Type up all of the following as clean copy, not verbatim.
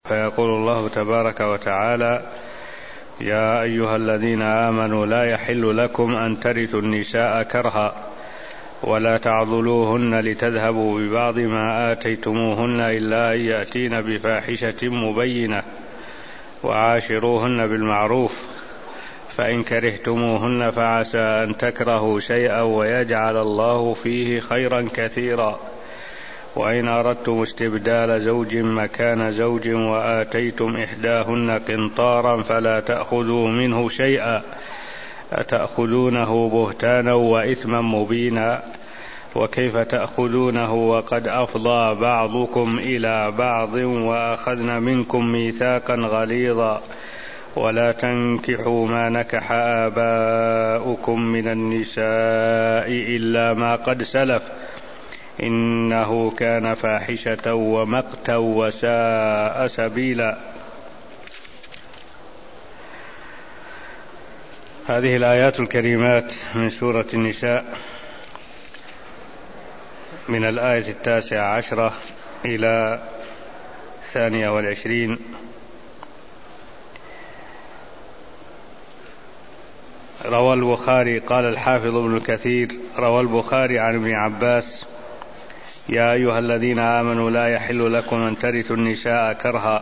فيقول الله تبارك وتعالى: يا أيها الذين آمنوا لا يحل لكم أن ترثوا النساء كرها ولا تعضلوهن لتذهبوا ببعض ما آتيتموهن إلا أن يأتين بفاحشة مبينة وعاشروهن بالمعروف فإن كرهتموهن فعسى أن تكرهوا شيئا ويجعل الله فيه خيرا كثيرا وإن أردتم استبدال زوج مكان زوج وآتيتم إحداهن قنطارا فلا تأخذوا منه شيئا أتأخذونه بهتانا وإثما مبينا وكيف تأخذونه وقد أفضى بعضكم إلى بعض وأخذن منكم ميثاقا غليظا ولا تنكحوا ما نكح آباؤكم من النساء إلا ما قد سلف إنه كان فاحشة ومقتا وساء سبيلا. هذه الآيات الكريمات من سورة النساء من الآية 19 إلى 22 روى البخاري قال الحافظ ابن كثير روى البخاري عن ابن عباس: يا أيها الذين آمنوا لا يحل لكم أن ترثوا النساء كرها.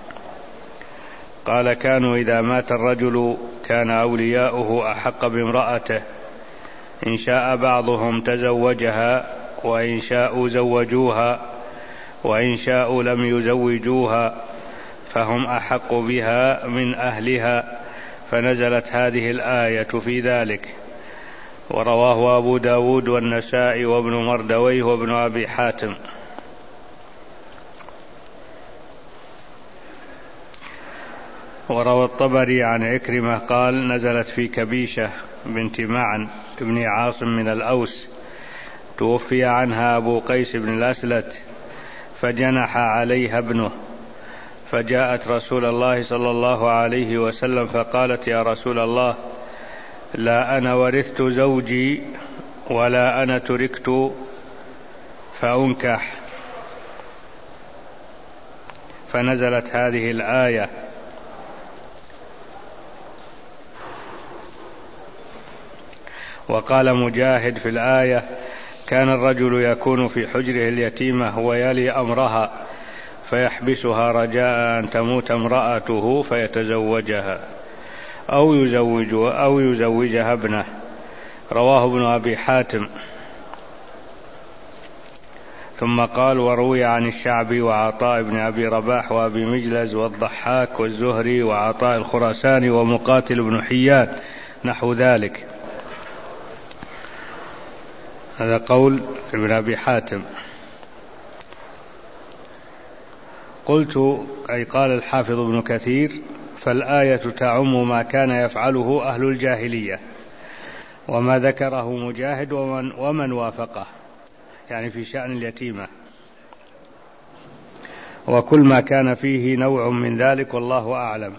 قال: كانوا إذا مات الرجل كان أولياؤه أحق بامرأته، إن شاء بعضهم تزوجها وإن شاءوا زوجوها وإن شاءوا لم يزوجوها فهم أحق بها من أهلها، فنزلت هذه الآية في ذلك. ورواه أبو داود والنسائي وابن مردويه وابن أبي حاتم. وروى الطبري عن عكرمة قال: نزلت في كبيشة بنت معن ابن عاصم من الأوس، توفي عنها أبو قيس بن الأسلت فجنح عليها ابنه، فجاءت رسول الله صلى الله عليه وسلم فقالت: يا رسول الله، لا أنا ورثت زوجي ولا أنا تركت فأنكح. فنزلت هذه الآية. وقال مجاهد في الآية: كان الرجل يكون في حجره اليتيمة ويلي أمرها فيحبسها رجاء أن تموت امرأته فيتزوجها أو يزوجها ابنه. رواه ابن أبي حاتم. ثم قال: وروي عن الشعبي وعطاء بن أبي رباح وأبي مجلز والضحاك والزهري وعطاء الخراساني ومقاتل بن حيان نحو ذلك. هذا قول ابن أبي حاتم. قلت، أي قال الحافظ ابن كثير: فالآية تعم ما كان يفعله أهل الجاهلية وما ذكره مجاهد ومن وافقه، يعني في شأن اليتيمة، وكل ما كان فيه نوع من ذلك والله أعلم.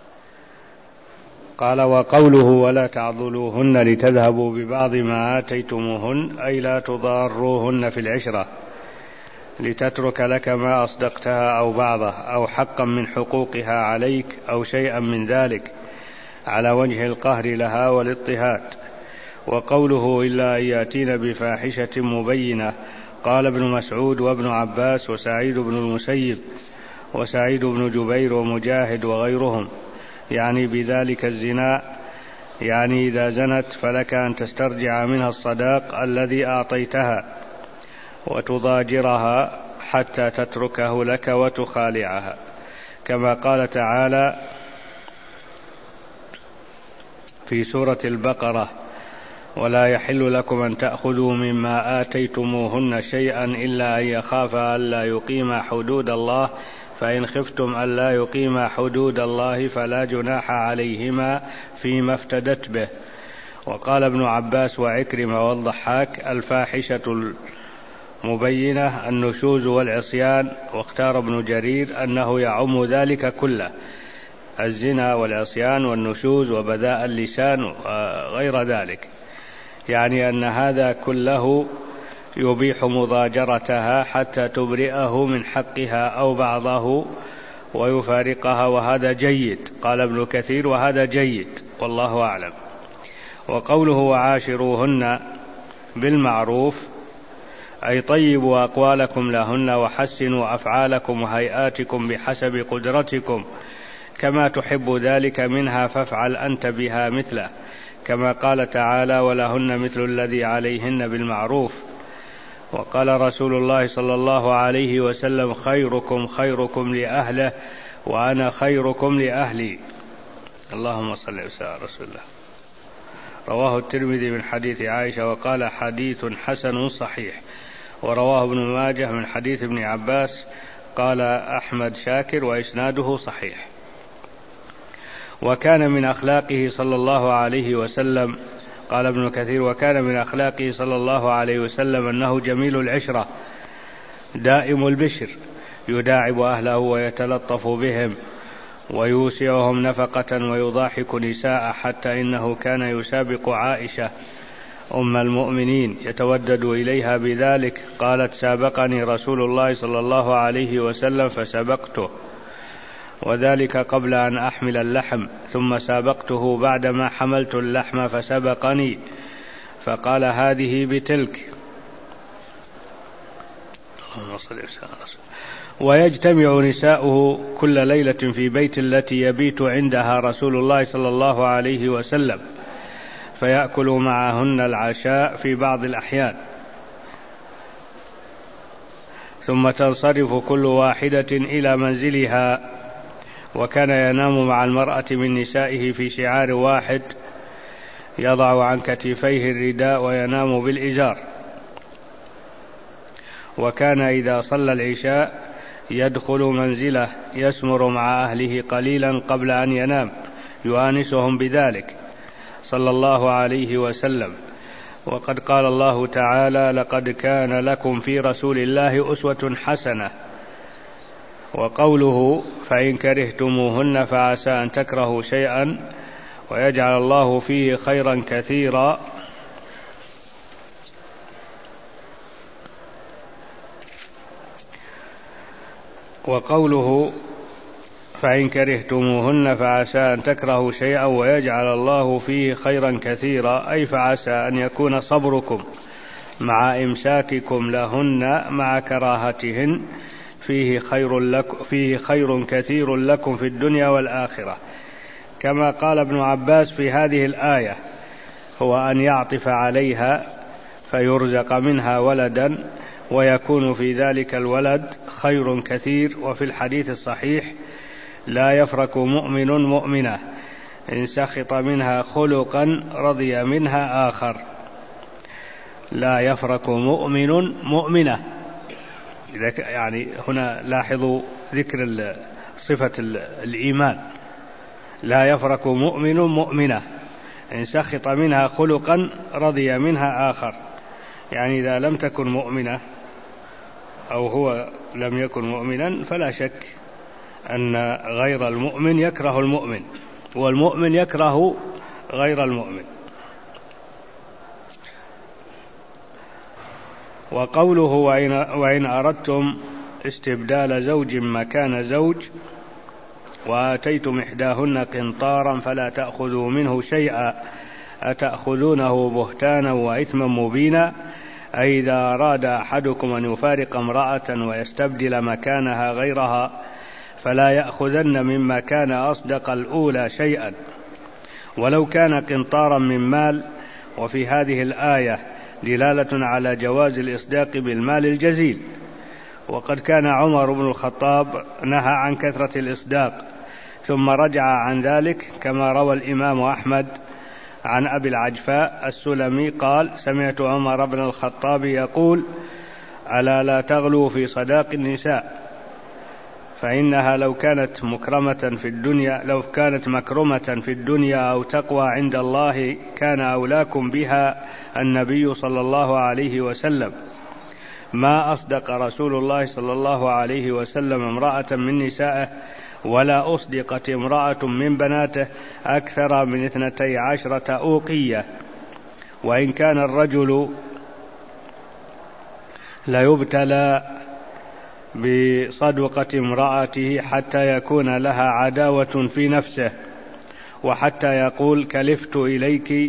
قال: وقوله ولا تعضلوهن لتذهبوا ببعض ما آتيتموهن، أي لا تضاروهن في العشرة لتترك لك ما أصدقتها أو بعضه أو حقا من حقوقها عليك أو شيئا من ذلك على وجه القهر لها والاضطهاد. وقوله إلا أن يأتين بفاحشة مبينة، قال ابن مسعود وابن عباس وسعيد بن المسيب وسعيد بن جبير ومجاهد وغيرهم، يعني بذلك الزنا، يعني إذا زنت فلك أن تسترجع منها الصداق الذي أعطيتها وتضاجرها حتى تتركه لك وتخالعها، كما قال تعالى في سورة البقرة: ولا يحل لكم أن تأخذوا مما آتيتموهن شيئا إلا أن يخافا ألا يقيما حدود الله، فإن خفتم ألا يقيما حدود الله فلا جناح عليهما فيما افتدت به. وقال ابن عباس وعكرمة والضحاك: الفاحشة المبينة النشوز والعصيان. واختار ابن جرير أنه يعم ذلك كله، الزنا والعصيان والنشوز وبذاء اللسان وغير ذلك، يعني أن هذا كله يبيح مضاجرتها حتى تبرئه من حقها أو بعضه ويفارقها، وهذا جيد. قال ابن كثير: وهذا جيد، والله أعلم. وقوله: وعاشروهن بالمعروف، أي طيبوا أقوالكم لهن وحسنوا أفعالكم وهيئاتكم بحسب قدرتكم، كما تحب ذلك منها فافعل أنت بها مثله، كما قال تعالى: ولهن مثل الذي عليهن بالمعروف. وقال رسول الله صلى الله عليه وسلم: خيركم خيركم لأهله وأنا خيركم لأهلي. اللهم صل وسلم على رسول الله. رواه الترمذي من حديث عائشة وقال: حديث حسن صحيح. ورواه ابن ماجه من حديث ابن عباس قال أحمد شاكر وإسناده صحيح. وكان من أخلاقه صلى الله عليه وسلم، قال ابن كثير: وكان من أخلاقه صلى الله عليه وسلم أنه جميل العشرة دائم البشر، يداعب أهله ويتلطف بهم ويوسعهم نفقة ويضاحك نساء، حتى إنه كان يسابق عائشة أم المؤمنين يتودد إليها بذلك. قالت: سابقني رسول الله صلى الله عليه وسلم فسبقته، وذلك قبل أن أحمل اللحم، ثم سابقته بعدما حملت اللحم فسبقني، فقال: هذه بتلك. ويجتمع نساؤه كل ليلة في بيت التي يبيت عندها رسول الله صلى الله عليه وسلم، فيأكل معهن العشاء في بعض الأحيان، ثم تنصرف كل واحدة إلى منزلها. وكان ينام مع المرأة من نسائه في شعار واحد، يضع عن كتفيه الرداء وينام بالإزار. وكان إذا صلى العشاء يدخل منزله يسمر مع أهله قليلا قبل أن ينام، يؤانسهم بذلك صلى الله عليه وسلم. وقد قال الله تعالى: لقد كان لكم في رسول الله أسوة حسنة. وقوله: فإن كرهتموهن فعسى أن تكرهوا شيئا ويجعل الله فيه خيرا كثيرا. وقوله: فإن كرهتموهن فعسى أن تكرهوا شيئا ويجعل الله فيه خيرا كثيرا، أي فعسى أن يكون صبركم مع إمساككم لهن مع كراهتهن فيه خير كثير لكم في الدنيا والآخرة. كما قال ابن عباس في هذه الآية: هو أن يعطف عليها فيرزق منها ولدا ويكون في ذلك الولد خير كثير. وفي الحديث الصحيح: لا يفرق مؤمن مؤمنة إن سخط منها خلقا رضي منها آخر. لا يفرق مؤمن مؤمنة، يعني هنا لاحظوا ذكر صفة الإيمان: لا يفرق مؤمن مؤمنة إن سخط منها خلقا رضي منها آخر. يعني إذا لم تكن مؤمنة أو هو لم يكن مؤمنا فلا شك أن غير المؤمن يكره المؤمن، والمؤمن يكره غير المؤمن. وقوله: وإن أردتم استبدال زوج مكان زوج وآتيتم إحداهن قنطارا فلا تأخذوا منه شيئا أتأخذونه بهتانا وإثما مبينا. أي إذا أراد أحدكم أن يفارق امرأة ويستبدل مكانها غيرها فلا يأخذن مما كان أصدق الأولى شيئا ولو كان قنطارا من مال. وفي هذه الآية دلالة على جواز الإصداق بالمال الجزيل. وقد كان عمر بن الخطاب نهى عن كثرة الإصداق ثم رجع عن ذلك، كما روى الإمام أحمد عن أبي العجفاء السلمي قال: سمعت عمر بن الخطاب يقول: ألا لا تغلوا في صداق النساء، فإنها لو كانت مكرمة في الدنيا أو تقوى عند الله كان أولاكم بها النبي صلى الله عليه وسلم. ما أصدق رسول الله صلى الله عليه وسلم امرأة من نسائه، ولا أصدقت امرأة من بناته أكثر من 12 أوقية. وإن كان الرجل ليبتلى بصدقة امرأته حتى يكون لها عداوة في نفسه، وحتى يقول كلفت إليك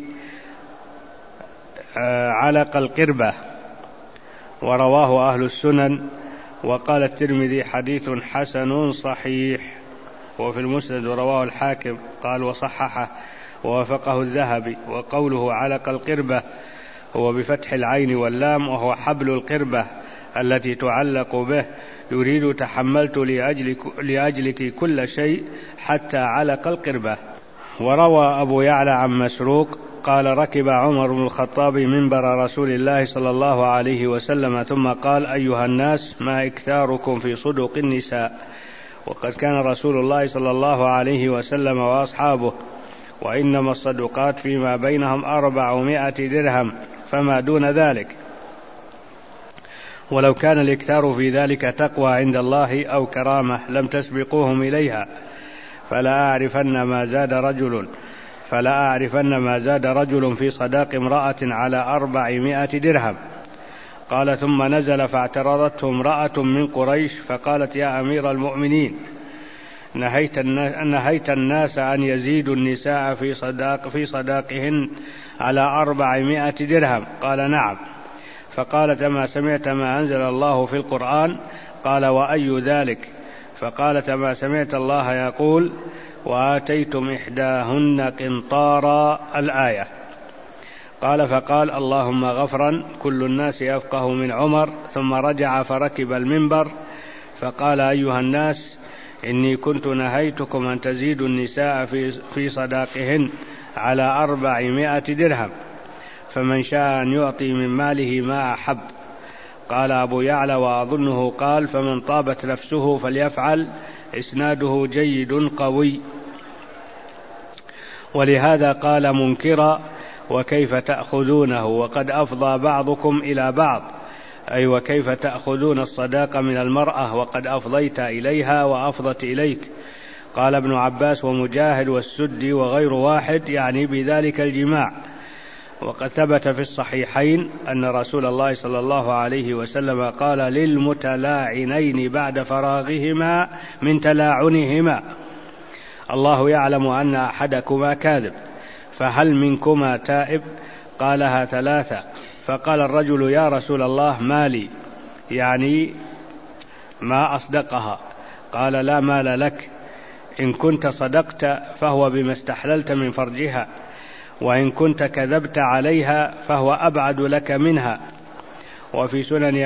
علق القربة. ورواه أهل السنن. وقال الترمذي حديث حسن صحيح. وفي المسند ورواه الحاكم قال وصححه ووافقه الذهبي. وقوله علق القربة هو بفتح العين واللام، وهو حبل القربة التي تعلق به، يريد تحملت لأجلك كل شيء حتى علق القربة. وروى أبو يعلى عن مسروق قال ركب عمر بن الخطاب منبر رسول الله صلى الله عليه وسلم ثم قال أيها الناس ما إكثاركم في صدق النساء، وقد كان رسول الله صلى الله عليه وسلم وأصحابه وإنما الصدقات فيما بينهم 400 درهم فما دون ذلك، ولو كان الإكثار في ذلك تقوى عند الله أو كرامة لم تسبقوهم إليها، فلا أعرفن ما زاد رجل في صداق امرأة على 400 درهم. قال ثم نزل فاعترضته امرأة من قريش فقالت يا أمير المؤمنين نهيت الناس أن يزيدوا النساء في صداقهن على 400 درهم. قال نعم. فقالت ما سمعت ما أنزل الله في القرآن؟ قال وأي ذلك؟ فقالت ما سمعت الله يقول وآتيتم إحداهن قنطارا الآية. قال فقال اللهم غفرا كل الناس يفقه من عمر. ثم رجع فركب المنبر فقال أيها الناس إني كنت نهيتكم أن تزيدوا النساء في صداقهن على 400 درهم، فمن شاء أن يعطي من ماله ما أحب. قال أبو يعلى وأظنه قال فمن طابت نفسه فليفعل. إسناده جيد قوي. ولهذا قال منكرا وكيف تأخذونه وقد أفضى بعضكم إلى بعض، أي وكيف تأخذون الصداق من المرأة وقد أفضيت إليها وأفضت إليك. قال ابن عباس ومجاهد والسدي وغير واحد يعني بذلك الجماع. وقد ثبت في الصحيحين أن رسول الله صلى الله عليه وسلم قال للمتلاعنين بعد فراغهما من تلاعنهما الله يعلم أن أحدكما كاذب، فهل منكما تائب؟ قالها 3. فقال الرجل يا رسول الله مالي، يعني ما أصدقها. قال لا مال لك، إن كنت صدقت فهو بما استحللت من فرجها، وإن كنت كذبت عليها فهو أبعد لك منها. وفي سنن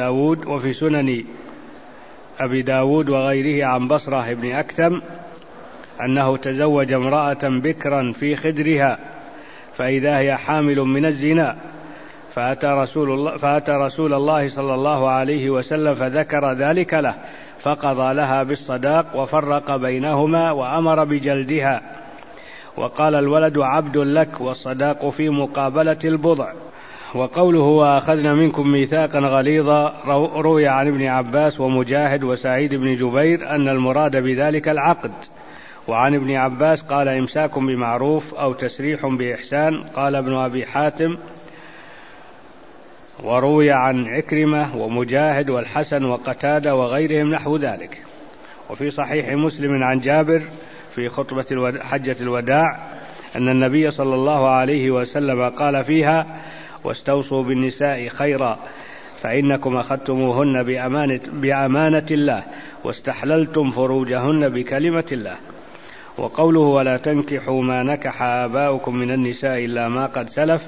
أبي داود وغيره عن بصرة بن أكثم أنه تزوج امرأة بكرا في خدرها فإذا هي حامل من الزنا، فأتى رسول الله صلى الله عليه وسلم فذكر ذلك له فقضى لها بالصداق وفرق بينهما وأمر بجلدها، وقال الولد عبد لك والصداق في مقابلة البضع. وقوله وأخذنا منكم ميثاقا غليظا روي عن ابن عباس ومجاهد وسعيد بن جبير أن المراد بذلك العقد. وعن ابن عباس قال إمساك بمعروف أو تسريح بإحسان. قال ابن أبي حاتم وروي عن عكرمة ومجاهد والحسن وقتادة وغيرهم نحو ذلك. وفي صحيح مسلم عن جابر في خطبة حجة الوداع أن النبي صلى الله عليه وسلم قال فيها واستوصوا بالنساء خيرا فإنكم أخذتموهن بأمانة الله واستحللتم فروجهن بكلمة الله. وقوله ولا تنكحوا ما نكح آباؤكم من النساء إلا ما قد سلف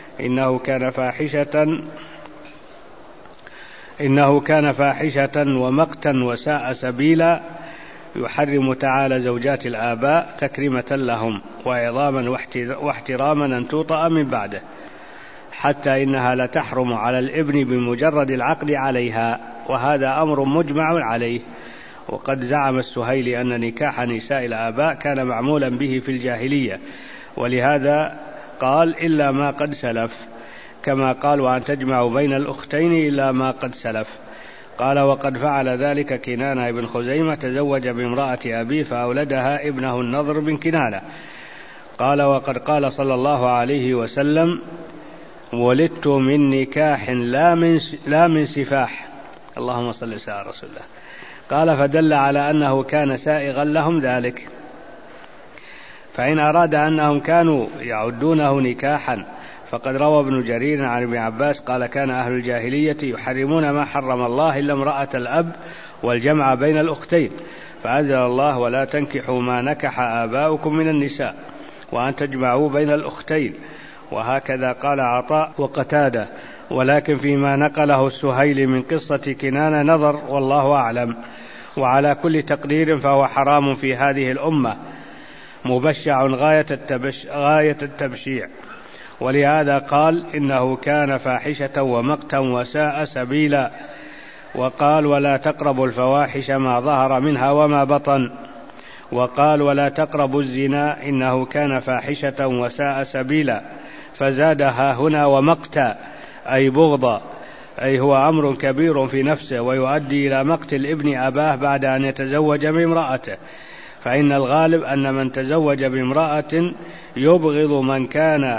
إنه كان فاحشة ومقتا وساء سبيلا، يحرم تعالى زوجات الآباء تكريمة لهم وعظاما واحتراما أن توطأ من بعده، حتى إنها لتحرم على الابن بمجرد العقد عليها، وهذا أمر مجمع عليه. وقد زعم السهيلي أن نكاح نساء الآباء كان معمولا به في الجاهلية، ولهذا قال إلا ما قد سلف، كما قال وأن تجمع بين الأختين إلا ما قد سلف. قال وقد فعل ذلك كنانة بن خزيمة، تزوج بامرأة أبيه فأولدها ابنه النضر بن كنانة. قال وقد قال صلى الله عليه وسلم ولدت من نكاح لا من سفاح، اللهم صل وسلم على رسول الله. قال فدل على أنه كان سائغا لهم ذلك. فإن أراد أنهم كانوا يعدونه نكاحا فقد روى ابن جرير عن ابن عباس قال كان أهل الجاهلية يحرمون ما حرم الله إلا امرأة الأب والجمع بين الأختين، فأنزل الله ولا تنكحوا ما نكح آباؤكم من النساء وأن تجمعوا بين الأختين. وهكذا قال عطاء وقتادة، ولكن فيما نقله السهيلي من قصة كنانة نظر والله أعلم. وعلى كل تقدير فهو حرام في هذه الأمة مبشع غاية التبشيع، ولهذا قال إنه كان فاحشة ومقتا وساء سبيلا. وقال ولا تقربوا الفواحش ما ظهر منها وما بطن. وقال ولا تقربوا الزنا إنه كان فاحشة وساء سبيلا، فزادها هنا ومقتا أي بغضا، أي هو أمر كبير في نفسه ويؤدي إلى مقتل ابن أباه بعد أن يتزوج بامرأته، فإن الغالب أن من تزوج بامرأة يبغض من كان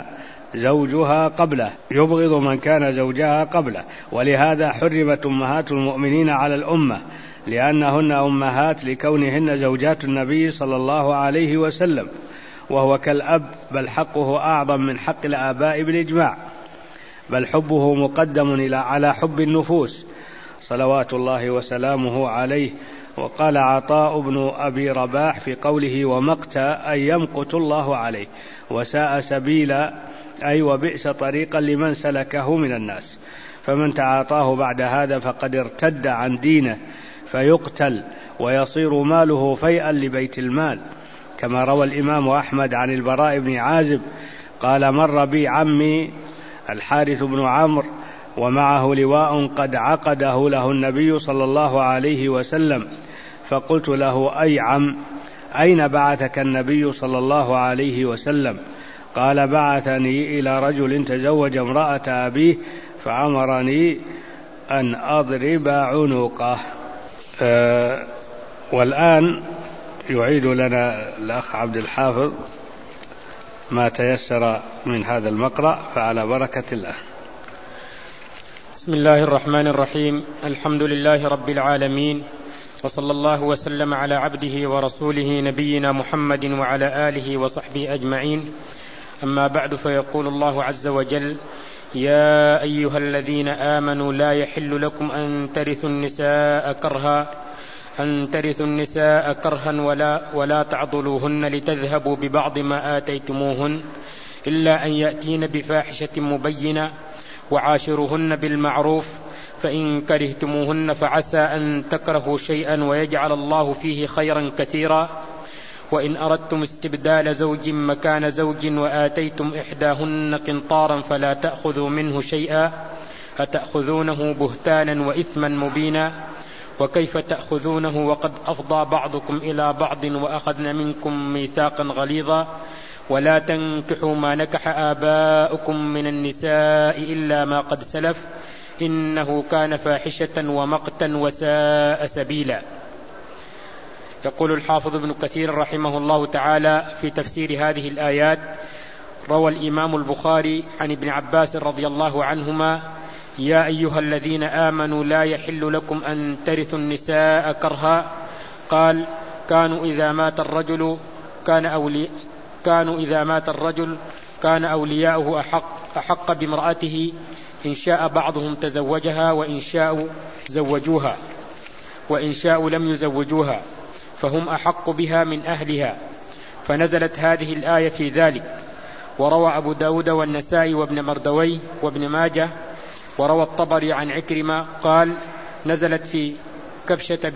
زوجها قبله. ولهذا حرمت أمهات المؤمنين على الأمة، لأنهن أمهات لكونهن زوجات النبي صلى الله عليه وسلم، وهو كالأب، بل حقه أعظم من حق الآباء بالإجماع، بل حبه مقدم على حب النفوس صلوات الله وسلامه عليه. وقال عطاء بن أبي رباح في قوله ومقتا أي يمقت الله عليه، وساء سبيلا أي وبئس طريقا لمن سلكه من الناس، فمن تعاطاه بعد هذا فقد ارتد عن دينه فيقتل ويصير ماله فيئا لبيت المال، كما روى الإمام أحمد عن البراء بن عازب قال مر بي عمي الحارث بن عمرو ومعه لواء قد عقده له النبي صلى الله عليه وسلم، فقلت له أي عم أين بعثك النبي صلى الله عليه وسلم؟ قال بعثني إلى رجل تزوج امرأة أبيه فأمرني أن أضرب عنقه. والآن يعيد لنا الأخ عبد الحافظ ما تيسر من هذا المقرأ، فعلى بركة الله. بسم الله الرحمن الرحيم. الحمد لله رب العالمين، وصلى الله وسلم على عبده ورسوله نبينا محمد وعلى آله وصحبه أجمعين. أما بعد، فيقول الله عز وجل: يا أيها الذين آمنوا لا يحل لكم أن ترثوا النساء كرها ولا تعضلوهن لتذهبوا ببعض ما آتيتموهن إلا أن يأتين بفاحشة مبينة وعاشروهن بالمعروف، فإن كرهتموهن فعسى أن تكرهوا شيئا ويجعل الله فيه خيرا كثيرا، وإن أردتم استبدال زوج مكان زوج وآتيتم إحداهن قنطارا فلا تأخذوا منه شيئا أتأخذونه بهتانا وإثما مبينا، وكيف تأخذونه وقد أفضى بعضكم إلى بعض وأخذن منكم ميثاقا غليظا، ولا تنكحوا ما نكح آباؤكم من النساء إلا ما قد سلف إنه كان فاحشة ومقتا وساء سبيلا. يقول الحافظ ابن كثير رحمه الله تعالى في تفسير هذه الآيات: روى الإمام البخاري عن ابن عباس رضي الله عنهما: يا أيها الذين آمنوا لا يحل لكم أن ترثوا النساء كرها. قال: كانوا إذا مات الرجل كان أولياؤه أحق بامرأته، إن شاء بعضهم تزوجها وإن شاءوا لم يزوجوها، فهم أحق بها من أهلها، فنزلت هذه الآية في ذلك. وروى أبو داود والنسائي وابن مردوي وابن ماجه، وروى الطبري عن عكرمة قال: نزلت في كبشة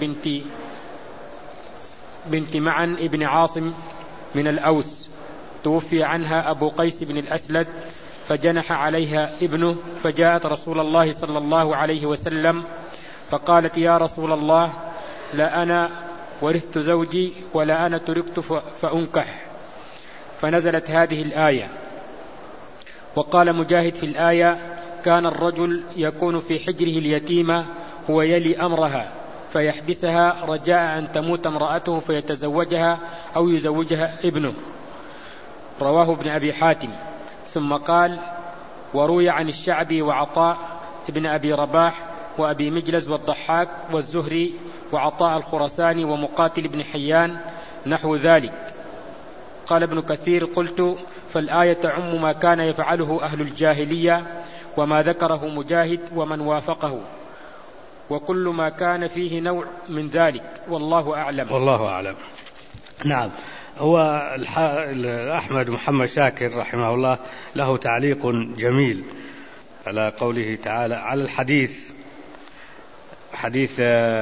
بنت معن ابن عاصم من الأوس، توفي عنها أبو قيس بن الأسلد، فجنح عليها ابنه، فجاءت رسول الله صلى الله عليه وسلم فقالت: يا رسول الله، لا أنا ورثت زوجي ولا أنا تركت فأنكح، فنزلت هذه الآية. وقال مجاهد في الآية: كان الرجل يكون في حجره اليتيمة هو يلي أمرها فيحبسها رجاء أن تموت امرأته فيتزوجها أو يزوجها ابنه. رواه ابن أبي حاتم. ثم قال: وروي عن الشعبي وعطاء ابن أبي رباح وأبي مجلز والضحاك والزهري وعطاء الخرساني ومقاتل بن حيان نحو ذلك. قال ابن كثير: قلت: فالآية تعم ما كان يفعله أهل الجاهلية وما ذكره مجاهد ومن وافقه، وكل ما كان فيه نوع من ذلك، والله أعلم. والله أعلم. نعم. هو أحمد محمد شاكر رحمه الله له تعليق جميل على قوله تعالى على الحديث، حديث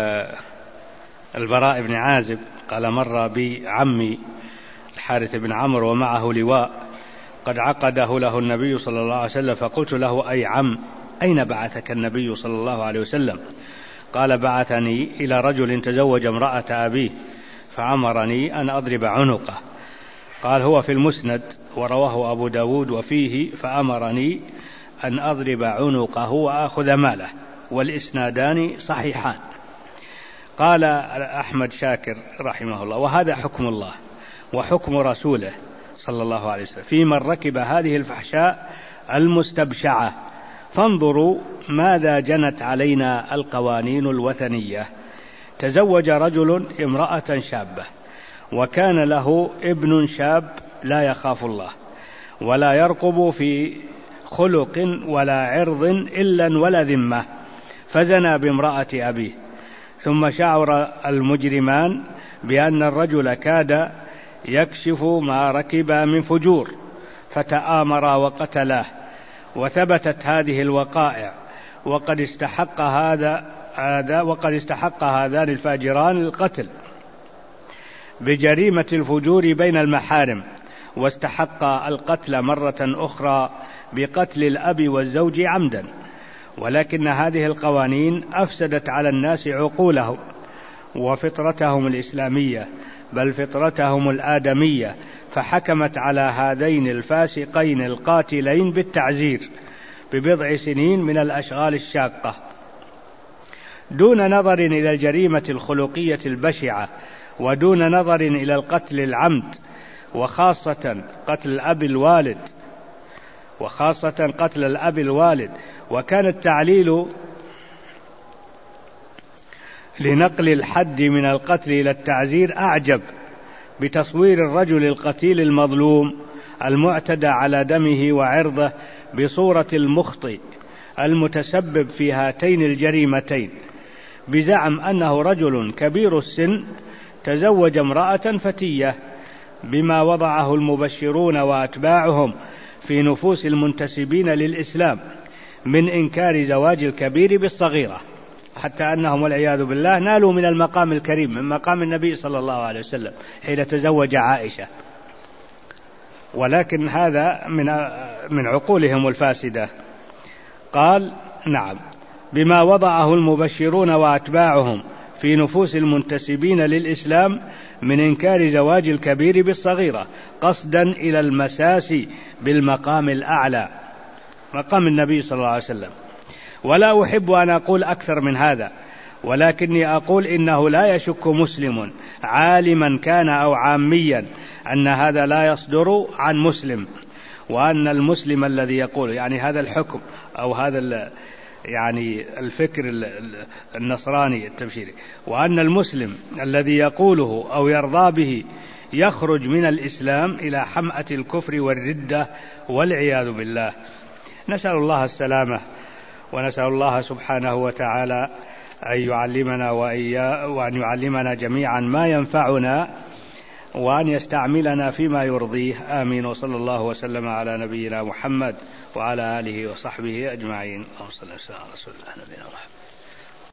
البراء بن عازب قال: مر بي عمي الحارث بن عمرو ومعه لواء قد عقده له النبي صلى الله عليه وسلم، فقلت له: أي عم، أين بعثك النبي صلى الله عليه وسلم؟ قال: بعثني إلى رجل تزوج امرأة أبيه فأمرني أن أضرب عنقه. قال: هو في المسند ورواه أبو داود وفيه: فأمرني أن أضرب عنقه وأخذ ماله، والإسنادان صحيحان. قال أحمد شاكر رحمه الله: وهذا حكم الله وحكم رسوله صلى الله عليه وسلم في من ركب هذه الفحشاء المستبشعة، فانظروا ماذا جنت علينا القوانين الوثنية. تزوج رجل امرأة شابة وكان له ابن شاب لا يخاف الله ولا يرقب في خلق ولا عرض إلا ولا ذمة، فزنى بامرأة أبيه، ثم شعر المجرمان بأن الرجل كاد يكشف ما ركب من فجور، فتآمرا وقتلاه، وثبتت هذه الوقائع، وقد استحق هذان الفاجران القتل بجريمة الفجور بين المحارم، واستحق القتل مرة أخرى بقتل الأب والزوج عمدا. ولكن هذه القوانين أفسدت على الناس عقولهم وفطرتهم الإسلامية، بل فطرتهم الآدمية، فحكمت على هذين الفاسقين القاتلين بالتعزير ببضع سنين من الأشغال الشاقة، دون نظر إلى الجريمة الخلقية البشعة، ودون نظر إلى القتل العمد، وخاصة قتل الأب الوالد. وكان التعليل لنقل الحد من القتل إلى التعزير أعجب بتصوير الرجل القتيل المظلوم المعتدى على دمه وعرضه بصورة المخطئ المتسبب في هاتين الجريمتين، بزعم أنه رجل كبير السن تزوج امرأة فتية، بما وضعه المبشرون وأتباعهم في نفوس المنتسبين للإسلام من إنكار زواج الكبير بالصغيرة، حتى أنهم والعياذ بالله نالوا من المقام الكريم، من مقام النبي صلى الله عليه وسلم حين تزوج عائشة. ولكن هذا من عقولهم الفاسدة. قال: نعم، بما وضعه المبشرون وأتباعهم في نفوس المنتسبين للإسلام من إنكار زواج الكبير بالصغيرة، قصدا إلى المساس بالمقام الأعلى، مقام النبي صلى الله عليه وسلم. ولا أحب أن أقول أكثر من هذا، ولكني أقول إنه لا يشك مسلم عالما كان أو عاميا أن هذا لا يصدر عن مسلم، وأن المسلم الذي يقول يعني هذا الحكم أو هذا يعني الفكر النصراني التبشيري، وأن المسلم الذي يقوله أو يرضى به يخرج من الإسلام إلى حمأة الكفر والردة والعياذ بالله. نسأل الله السلامة، ونسأل الله سبحانه وتعالى أن يعلمنا وأن يعلمنا جميعا ما ينفعنا، وأن يستعملنا فيما يرضيه. آمين. وصلى الله وسلم على نبينا محمد وعلى آله وصحبه أجمعين. اللهم صل وسلم على رسول الله نبينا محمد.